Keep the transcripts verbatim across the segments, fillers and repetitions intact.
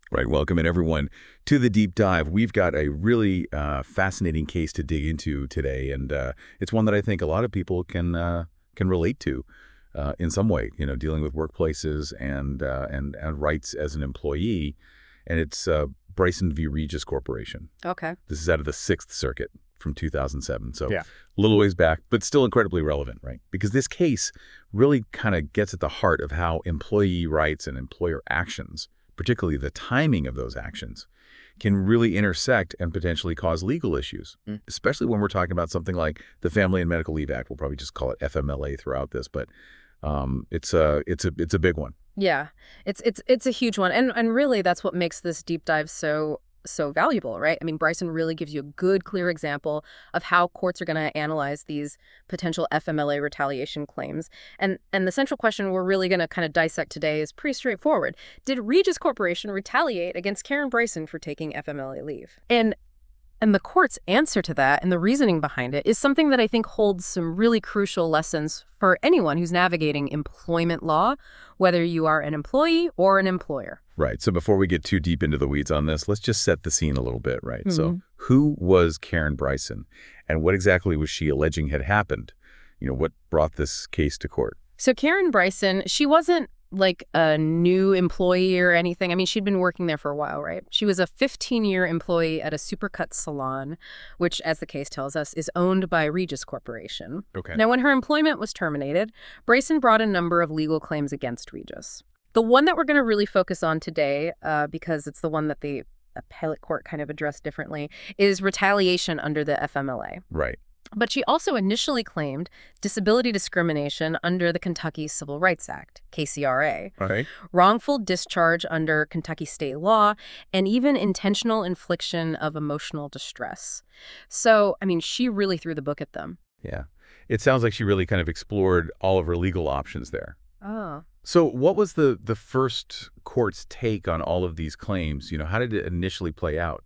Right. Welcome in, everyone, to the deep dive. We've got a really uh, fascinating case to dig into today, and uh, it's one that I think a lot of people can uh, can relate to uh, in some way. You know, dealing with workplaces and uh, and and rights as an employee, and it's uh, Bryson v. Regis Corporation. Okay. This is out of the Sixth Circuit from two thousand seven, so yeah. a little ways back, but still incredibly relevant, right? Because this case really kind of gets at the heart of how employee rights and employer actions, particularly the timing of those actions, can really intersect and potentially cause legal issues, mm. especially when we're talking about something like the Family and Medical Leave Act. We'll probably just call it F M L A throughout this, but um, it's a it's a it's a big one. Yeah, it's it's it's a huge one, and and really that's what makes this deep dive so so valuable, right? I mean, Bryson really gives you a good, clear example of how courts are going to analyze these potential F M L A retaliation claims. And and the central question we're really going to kind of dissect today is pretty straightforward. Did Regis Corporation retaliate against Karen Bryson for taking F M L A leave? And and the court's answer to that and the reasoning behind it is something that I think holds some really crucial lessons for anyone who's navigating employment law, whether you are an employee or an employer. Right. So before we get too deep into the weeds on this, let's just set the scene a little bit, right? Mm-hmm. So who was Karen Bryson, and what exactly was she alleging had happened? You know, what brought this case to court? So Karen Bryson, she wasn't like a new employee or anything. I mean, she'd been working there for a while, right? She was a fifteen-year employee at a supercut salon, which, as the case tells us, is owned by Regis Corporation. Okay. Now, when her employment was terminated, Bryson brought a number of legal claims against Regis. The one that we're going to really focus on today, uh, because it's the one that the appellate court kind of addressed differently, is retaliation under the F M L A. Right. But she also initially claimed disability discrimination under the Kentucky Civil Rights Act, K C R A, All right. wrongful discharge under Kentucky state law, and even intentional infliction of emotional distress. So, I mean, she really threw the book at them. Yeah. It sounds like she really kind of explored all of her legal options there. Oh. So what was the, the first court's take on all of these claims? You know, how did it initially play out?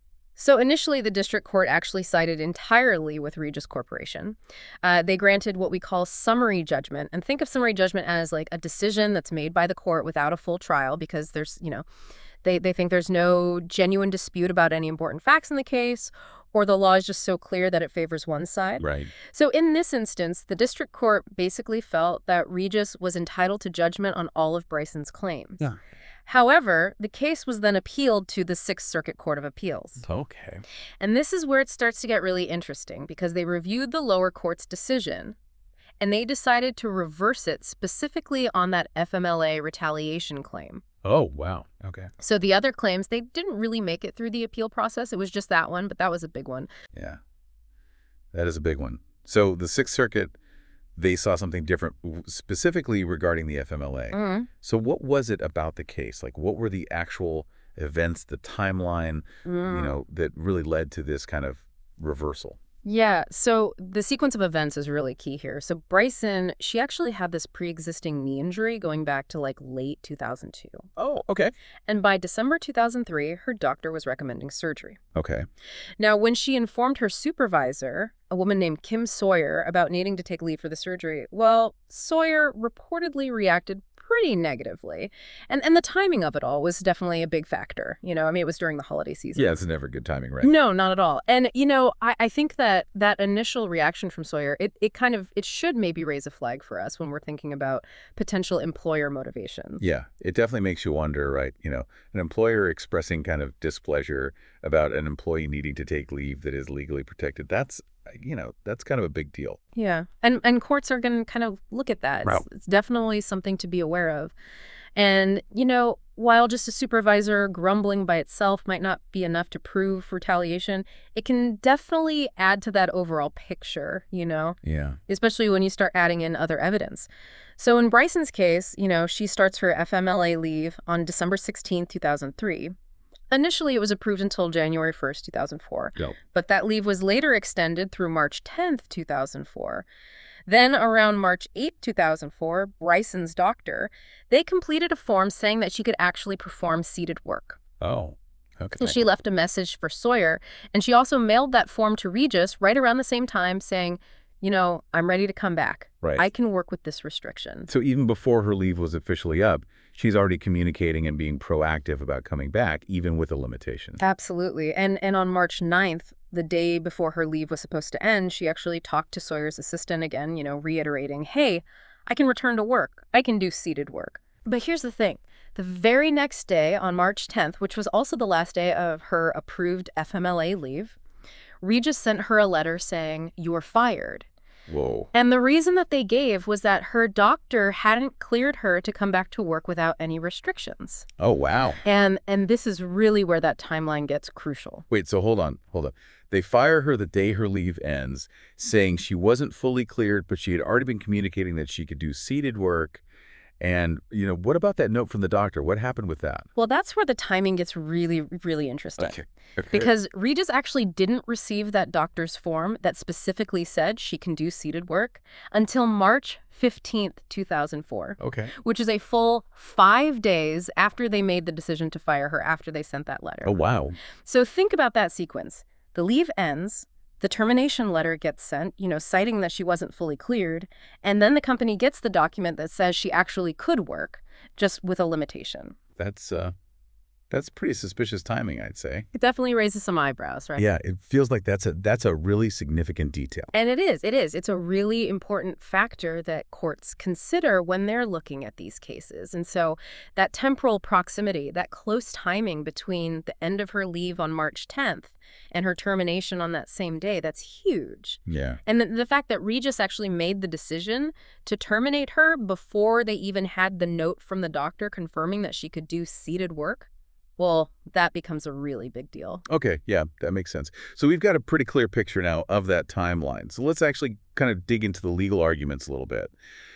So initially, the district court actually sided entirely with Regis Corporation. Uh, they granted what we call summary judgment. And think of summary judgment as like a decision that's made by the court without a full trial because there's, you know, they, they think there's no genuine dispute about any important facts in the case, or the law is just so clear that it favors one side. Right. So in this instance, the district court basically felt that Regis was entitled to judgment on all of Bryson's claims. Yeah. However, the case was then appealed to the Sixth Circuit Court of Appeals. Okay. And this is where it starts to get really interesting because they reviewed the lower court's decision and they decided to reverse it specifically on that F M L A retaliation claim. Oh, wow. Okay. So the other claims, they didn't really make it through the appeal process. It was just that one, but that was a big one. Yeah. That is a big one. So the Sixth Circuit, they saw something different specifically regarding the F M L A. Mm-hmm. So what was it about the case? Like, what were the actual events, the timeline, Mm. you know, that really led to this kind of reversal? Yeah, so the sequence of events is really key here. So Bryson, she actually had this pre-existing knee injury going back to like late two thousand two. Oh, okay. And by December two thousand three, her doctor was recommending surgery. Okay. Now, when she informed her supervisor, a woman named Kim Sawyer, about needing to take leave for the surgery, well, Sawyer reportedly reacted pretty negatively. And and the timing of it all was definitely a big factor. You know, I mean, it was during the holiday season. Yeah, it's never good timing, right? No, not at all. And, you know, I, I think that that initial reaction from Sawyer, it, it kind of, it should maybe raise a flag for us when we're thinking about potential employer motivations. Yeah, it definitely makes you wonder, right? You know, an employer expressing kind of displeasure about an employee needing to take leave that is legally protected. That's, you know, that's kind of a big deal. Yeah. And and courts are going to kind of look at that. Wow. It's, it's definitely something to be aware of. And, you know, while just a supervisor grumbling by itself might not be enough to prove retaliation, it can definitely add to that overall picture, you know, Yeah. especially when you start adding in other evidence. So in Bryson's case, you know, she starts her F M L A leave on December sixteenth, two thousand three. Initially, it was approved until January first, two thousand four. Yep. But that leave was later extended through March tenth, two thousand four. Then around March eighth, two thousand four, Bryson's doctor, they completed a form saying that she could actually perform seated work. Oh, okay. And she left a message for Sawyer, and she also mailed that form to Regis right around the same time saying, you know, I'm ready to come back. Right. I can work with this restriction. So even before her leave was officially up, she's already communicating and being proactive about coming back, even with a limitation. Absolutely. And and on March ninth, the day before her leave was supposed to end, she actually talked to Sawyer's assistant again, you know, reiterating, hey, I can return to work. I can do seated work. But here's the thing. The very next day, on March tenth, which was also the last day of her approved F M L A leave, Regis sent her a letter saying, you're fired. Whoa. And the reason that they gave was that her doctor hadn't cleared her to come back to work without any restrictions. Oh, wow. And and this is really where that timeline gets crucial. Wait, so hold on, hold on. They fire her the day her leave ends, saying she wasn't fully cleared, but she had already been communicating that she could do seated work. And, you know, what about that note from the doctor? What happened with that? Well, that's where the timing gets really, really interesting. Okay. Okay. Because Regis actually didn't receive that doctor's form that specifically said she can do seated work until March fifteenth, two thousand four. Okay. Which is a full five days after they made the decision to fire her, after they sent that letter. Oh, wow. So think about that sequence. The leave ends. The termination letter gets sent, you know, citing that she wasn't fully cleared, and then the company gets the document that says she actually could work, just with a limitation. That's, uh, that's pretty suspicious timing, I'd say. It definitely raises some eyebrows, right? Yeah, it feels like that's a, that's a really significant detail. And it is, it is. It's a really important factor that courts consider when they're looking at these cases. And so that temporal proximity, that close timing between the end of her leave on March tenth and her termination on that same day, that's huge. Yeah. And the, the fact that Regis actually made the decision to terminate her before they even had the note from the doctor confirming that she could do seated work, well, that becomes a really big deal. Okay, yeah, that makes sense. So we've got a pretty clear picture now of that timeline. So let's actually kind of dig into the legal arguments a little bit.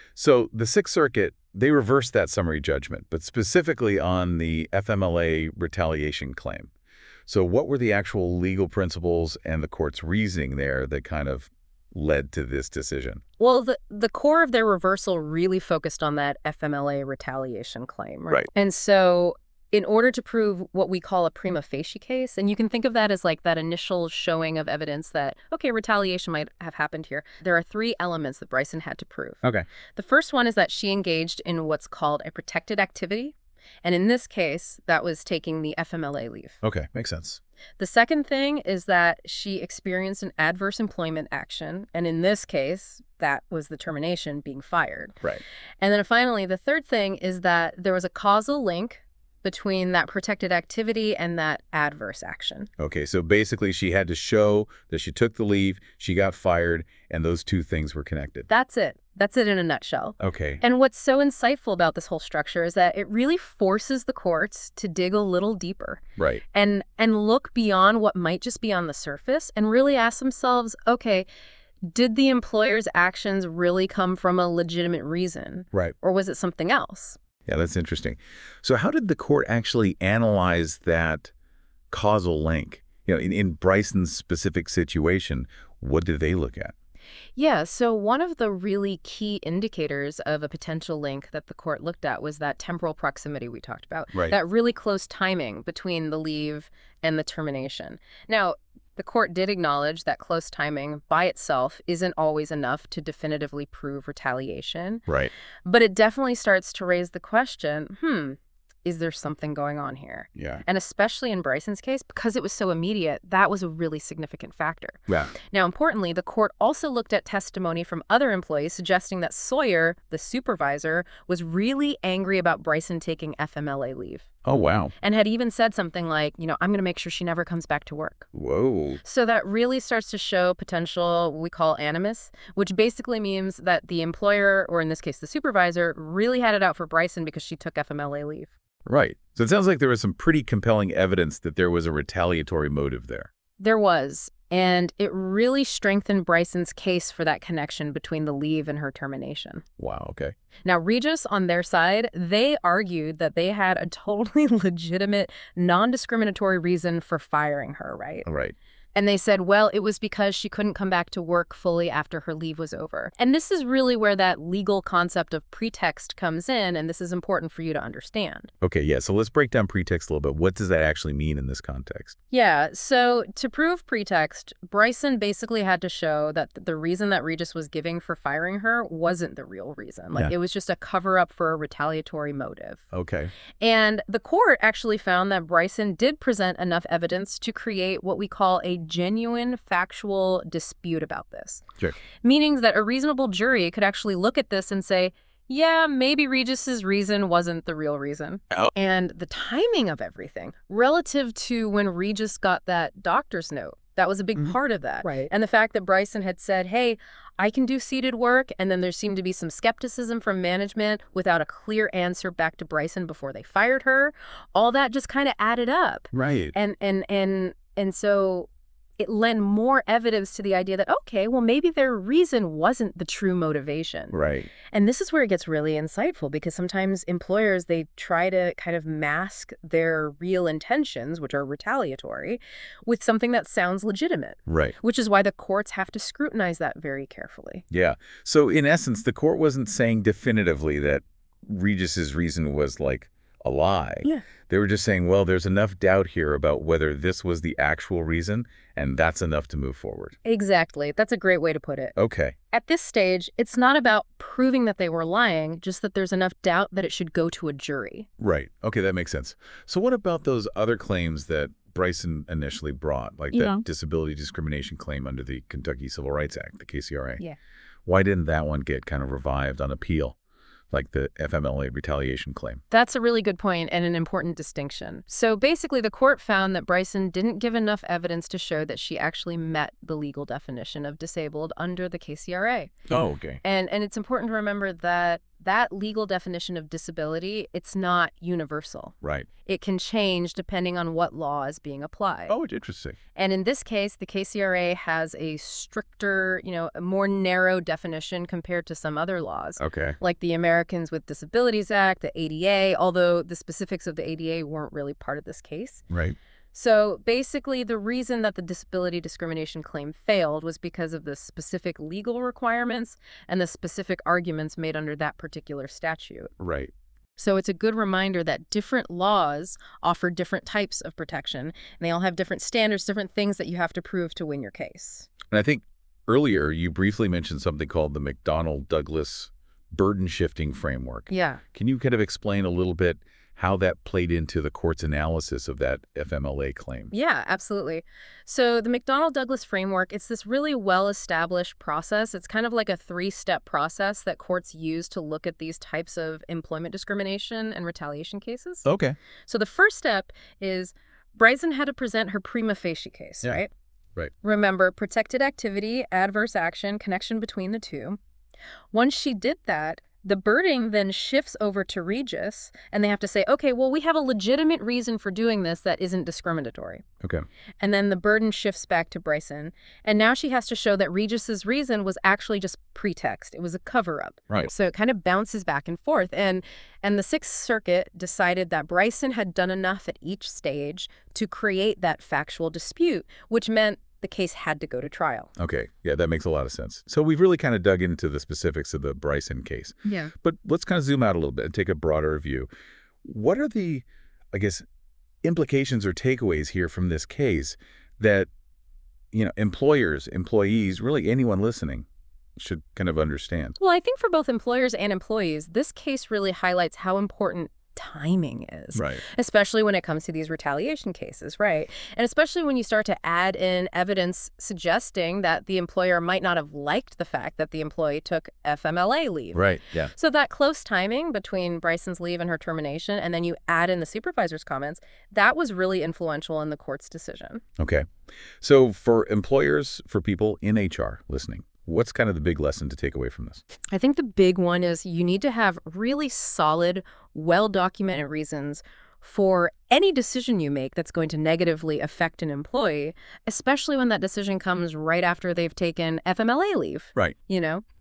So the Sixth Circuit, they reversed that summary judgment, but specifically on the F M L A retaliation claim. So what were the actual legal principles and the court's reasoning there that kind of led to this decision? Well, the, the core of their reversal really focused on that F M L A retaliation claim, right? Right. And so in order to prove what we call a prima facie case, and you can think of that as like that initial showing of evidence that, okay, retaliation might have happened here, there are three elements that Bryson had to prove. Okay. The first one is that she engaged in what's called a protected activity. And in this case, that was taking the F M L A leave. Okay, makes sense. The second thing is that she experienced an adverse employment action. And in this case, that was the termination, being fired. Right. And then finally, the third thing is that there was a causal link between that protected activity and that adverse action. Okay, so basically she had to show that she took the leave, she got fired, and those two things were connected. That's it. That's it in a nutshell. Okay. And what's so insightful about this whole structure is that it really forces the courts to dig a little deeper. Right. And and look beyond what might just be on the surface and really ask themselves, okay, did the employer's actions really come from a legitimate reason? Right. Or was it something else? Yeah, that's interesting. So how did the court actually analyze that causal link? You know, in, in Bryson's specific situation, what did they look at? Yeah, so one of the really key indicators of a potential link that the court looked at was that temporal proximity we talked about. Right. That really close timing between the leave and the termination. Now, the court did acknowledge that close timing by itself isn't always enough to definitively prove retaliation. Right. But it definitely starts to raise the question, hmm, is there something going on here? Yeah. And especially in Bryson's case, because it was so immediate, that was a really significant factor. Yeah. Now, importantly, the court also looked at testimony from other employees suggesting that Sawyer, the supervisor, was really angry about Bryson taking F M L A leave. Oh, wow. And had even said something like, you know, I'm going to make sure she never comes back to work. Whoa. So that really starts to show potential, what we call animus, which basically means that the employer, or in this case, the supervisor, really had it out for Bryson because she took F M L A leave. Right. So it sounds like there was some pretty compelling evidence that there was a retaliatory motive there. There was. And it really strengthened Bryson's case for that connection between the leave and her termination. Wow, okay. Now, Regis, on their side, they argued that they had a totally legitimate, non-discriminatory reason for firing her, right? All right. And they said, well, it was because she couldn't come back to work fully after her leave was over. And this is really where that legal concept of pretext comes in, and this is important for you to understand. Okay, yeah, so let's break down pretext a little bit. What does that actually mean in this context? Yeah, so to prove pretext, Bryson basically had to show that the reason that Regis was giving for firing her wasn't the real reason. Like, Yeah. it was just a cover-up for a retaliatory motive. Okay. And the court actually found that Bryson did present enough evidence to create what we call a genuine factual dispute about this. Sure. Meaning that a reasonable jury could actually look at this and say, yeah, maybe Regis's reason wasn't the real reason. Oh. And the timing of everything relative to when Regis got that doctor's note, that was a big Mhm. part of that. Right. And the fact that Bryson had said, hey, I can do seated work, and then there seemed to be some skepticism from management without a clear answer back to Bryson before they fired her, all that just kind of added up. Right. And and and and so it lent more evidence to the idea that, okay, well, maybe their reason wasn't the true motivation. Right. And this is where it gets really insightful, because sometimes employers, they try to kind of mask their real intentions, which are retaliatory, with something that sounds legitimate, Right. which is why the courts have to scrutinize that very carefully. Yeah. So in essence, the court wasn't saying definitively that Regis's reason was like a lie. Yeah. They were just saying, well, there's enough doubt here about whether this was the actual reason, and that's enough to move forward. Exactly. That's a great way to put it. Okay. At this stage, it's not about proving that they were lying, just that there's enough doubt that it should go to a jury. Right. Okay, that makes sense. So what about those other claims that Bryson initially brought, like Yeah. that disability discrimination claim under the Kentucky Civil Rights Act, the K C R A? Yeah. Why didn't that one get kind of revived on appeal, like the F M L A retaliation claim? That's a really good point and an important distinction. So basically, the court found that Bryson didn't give enough evidence to show that she actually met the legal definition of disabled under the K C R A. Oh, okay. And and it's important to remember that that legal definition of disability, it's not universal. Right. It can change depending on what law is being applied. Oh, it's interesting. And in this case, the K C R A has a stricter, you know, a more narrow definition compared to some other laws, Okay. like the Americans with Disabilities Act, the A D A, although the specifics of the A D A weren't really part of this case. Right. So basically, the reason that the disability discrimination claim failed was because of the specific legal requirements and the specific arguments made under that particular statute. Right. So it's a good reminder that different laws offer different types of protection, and they all have different standards, different things that you have to prove to win your case. And I think earlier you briefly mentioned something called the McDonnell-Douglas burden shifting framework. Yeah. Can you kind of explain a little bit how that played into the court's analysis of that F M L A claim? Yeah, absolutely. So the McDonnell-Douglas framework, it's this really well-established process. It's kind of like a three-step process that courts use to look at these types of employment discrimination and retaliation cases. Okay. So the first step is Bryson had to present her prima facie case, Yeah. right? Right. Remember, protected activity, adverse action, connection between the two. Once she did that, the burden then shifts over to Regis, and they have to say, okay, well, we have a legitimate reason for doing this that isn't discriminatory. Okay. And then the burden shifts back to Bryson. And now she has to show that Regis's reason was actually just pretext. It was a cover-up. Right. So it kind of bounces back and forth. And and the Sixth Circuit decided that Bryson had done enough at each stage to create that factual dispute, which meant the case had to go to trial. Okay. Yeah, that makes a lot of sense. So we've really kind of dug into the specifics of the Bryson case. Yeah. But let's kind of zoom out a little bit and take a broader view. What are the, I guess, implications or takeaways here from this case that, you know, employers, employees, really anyone listening should kind of understand? Well, I think for both employers and employees, this case really highlights how important timing is. Right. Especially when it comes to these retaliation cases, right? And especially when you start to add in evidence suggesting that the employer might not have liked the fact that the employee took F M L A leave. Right. Yeah. So that close timing between Bryson's leave and her termination, and then you add in the supervisor's comments, that was really influential in the court's decision. Okay. So for employers, for people in H R listening, what's kind of the big lesson to take away from this? I think the big one is you need to have really solid, well-documented reasons for any decision you make that's going to negatively affect an employee, especially when that decision comes right after they've taken F M L A leave. Right. You know?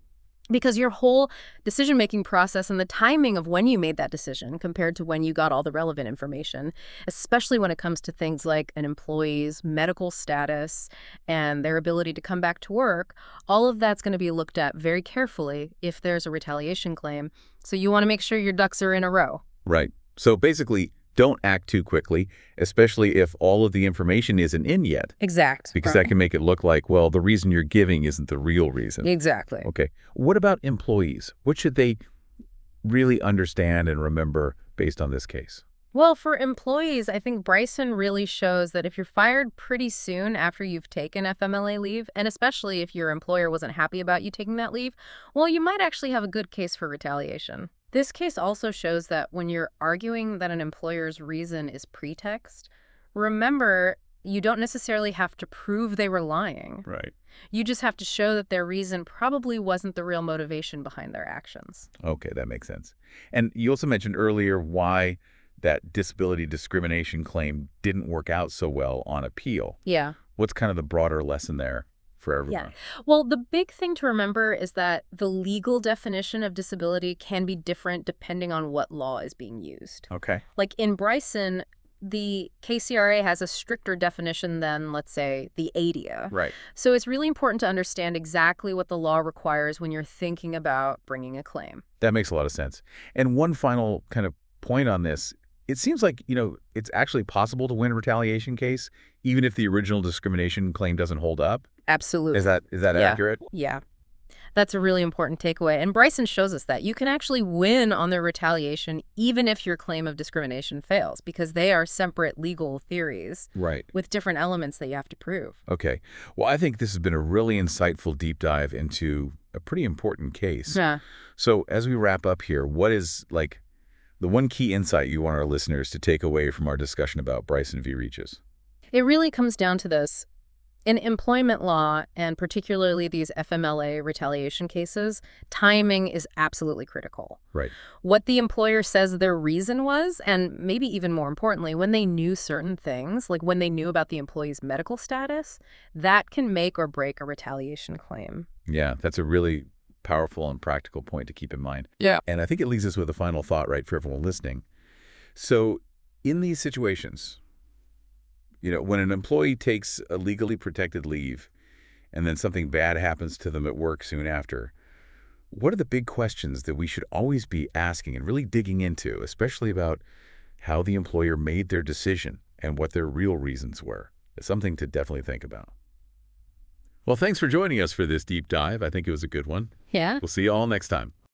Because your whole decision-making process and the timing of when you made that decision compared to when you got all the relevant information, especially when it comes to things like an employee's medical status and their ability to come back to work, all of that's going to be looked at very carefully if there's a retaliation claim. So you want to make sure your ducks are in a row. Right. So basically, don't act too quickly, especially if all of the information isn't in yet. Exact. Because that can make it look like, well, the reason you're giving isn't the real reason. Exactly. Okay. What about employees? What should they really understand and remember based on this case? Well, for employees, I think Bryson really shows that if you're fired pretty soon after you've taken F M L A leave, and especially if your employer wasn't happy about you taking that leave, well, you might actually have a good case for retaliation. This case also shows that when you're arguing that an employer's reason is pretext, remember, you don't necessarily have to prove they were lying. Right. You just have to show that their reason probably wasn't the real motivation behind their actions. Okay, that makes sense. And you also mentioned earlier why that disability discrimination claim didn't work out so well on appeal. Yeah. What's kind of the broader lesson there for everyone? Yeah. Well, the big thing to remember is that the legal definition of disability can be different depending on what law is being used. Okay. Like in Bryson, the K C R A has a stricter definition than, let's say, the A D A. Right. So it's really important to understand exactly what the law requires when you're thinking about bringing a claim. That makes a lot of sense. And one final kind of point on this, it seems like, you know, it's actually possible to win a retaliation case, even if the original discrimination claim doesn't hold up. Absolutely. Is that is that Yeah. accurate? Yeah. That's a really important takeaway. And Bryson shows us that you can actually win on the retaliation even if your claim of discrimination fails, because they are separate legal theories Right. with different elements that you have to prove. Okay. Well, I think this has been a really insightful deep dive into a pretty important case. Yeah. So as we wrap up here, what is, like, the one key insight you want our listeners to take away from our discussion about Bryson v. Reaches? It really comes down to this. In employment law, and particularly these F M L A retaliation cases, timing is absolutely critical. Right. What the employer says their reason was, and maybe even more importantly, when they knew certain things, like when they knew about the employee's medical status, that can make or break a retaliation claim. Yeah, that's a really powerful and practical point to keep in mind. Yeah. And I think it leaves us with a final thought, right, for everyone listening. So in these situations, you know, when an employee takes a legally protected leave and then something bad happens to them at work soon after, what are the big questions that we should always be asking and really digging into, especially about how the employer made their decision and what their real reasons were? It's something to definitely think about. Well, thanks for joining us for this deep dive. I think it was a good one. Yeah. We'll see you all next time.